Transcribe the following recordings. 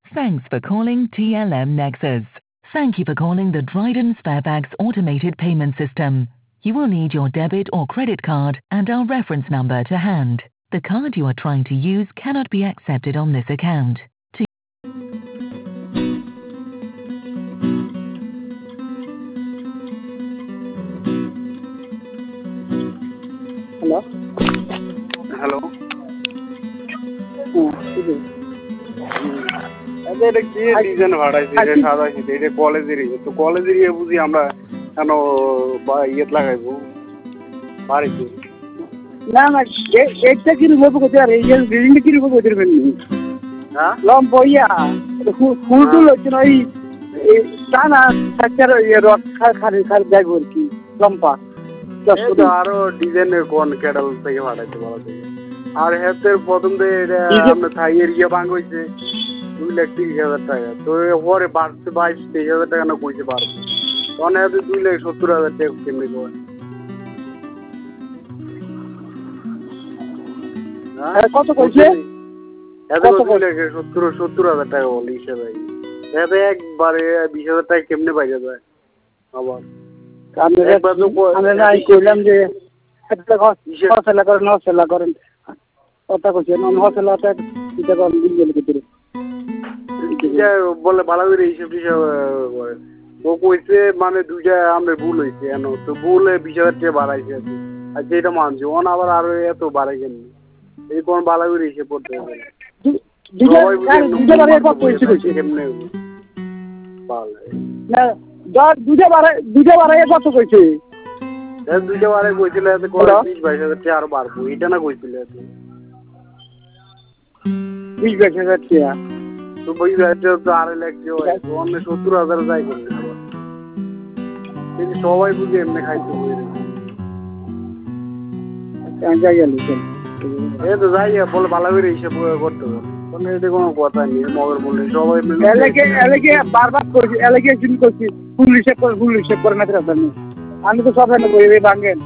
Thanks for calling TLM Nexus. Thank you for calling the Dryden Sparebags automated payment system. You will need your debit or credit card and our reference number to hand. The card you are trying to use cannot be accepted on this account. Hello? Hello? এটা কি design ভাড়াইছে এটা সাদাইছে এটা কলেজেরই তো কলেজেরই বুঝি আমরা কেন ইয়েত লাগাইবো বাড়িতে না না এটা কি রূপ করতে আর এই বিল্ডিং কি রূপ করতে পারবেন হ্যাঁ লম বইয়া ফুলটুল হচ্ছে না ওই টানা সাচ্চার রড খারি খারি দেখবো আর কি লম্পা আরো ডিজাইনের কোন ক্যাডাল থেকে ভাড়াইতে বলা থেকে আর হেতের প্রথম দিয়ে আমরা থাইয়ের ইয়ে ভাঙ হয়েছে 2,30,000 টাকা তো পরে বাড়ছে 22-23,000 টাকা না কইতে পারবে তখন হেতে 2,70,000 টাকা কেমনি কয় কত কইছে হেতে 2,70,000 টাকা বলে হিসেবে হেতে একবারে 20,000 টাকা কেমনে পাইয়া যায় আবার আমরা নাই কইলাম যে একটা হসলা করেন হসলা করেন কথা কইছে নন হসলাটা এটা করেন দিল ভিতরে বলে ভালো করে হিসেব টিসেব করে ও কইছে মানে দুইটা আমাদের ভুল হয়েছে কেন তো ভুলে 20,000 টাকা বাড়াইছে আর যেটা মানছি ওন আবার আরো এত বাড়াই কেন এই কোন ভালো করে হিসেব করতে হবে কেমনে না দুইটা বাড়াই কত কইছে দুইটা বারে কইছিল 20,000-22,000 টাকা আরো বাড়বো এটা না কইছিল 20,000 টাকা তো 20,000 তো আড়াই লাখ টাকা অন্য 70,000 যাই করবে সবাই বুঝে এমনি খাইতে এই তো যাই বলে ভালো করে হিসেব করতে হবে এটা কোনো কথা নেই মগের বললে সবাই এলাকে বারবার করছি এলাকে শুরু করছি ফুল হিসেব করে না আমি তো সব বই ভাঙেন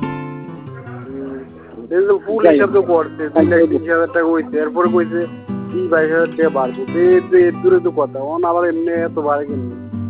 ফুল হিসাব তো করছে 2,30,000 টাকা হয়েছে এরপরে কইছে 22,000 টাকা বাড়বো দূরে তো কথা অন আবার এমনি এত বাড়ে কেন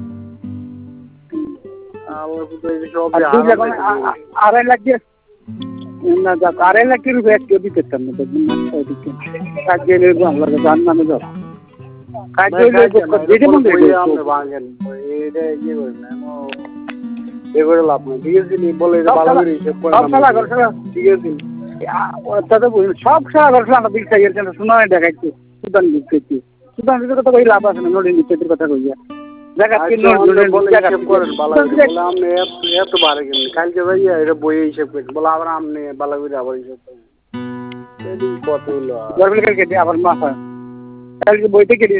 আড়াই লাখ না যাক 2.5 লাখ রুপিয়া একটু দিতে পারতাম না দেখবেন কাজে আমরা জান মানে যাও কাজে ভাঙেন এটা ইয়ে করেন না এগুলো লাভ নেই ঠিক আছে বলে ভালো করে হিসেব করে ঠিক আছে সব সারা ঘটনা আমরা দিক চাই শোনা দেখাচ্ছি সুদান দিক করছি সুদান দিকে তো ওই লাভ আছে না নদীর নিচের কথা কইয়া এত বাড়ে কেন কালকে ভাইয়া এটা বইয়ে হিসেব করছি বলে আবার আমনে বালা করে আবার হিসেব কত হলো কালকে আবার মাথা কালকে বইতে কেটে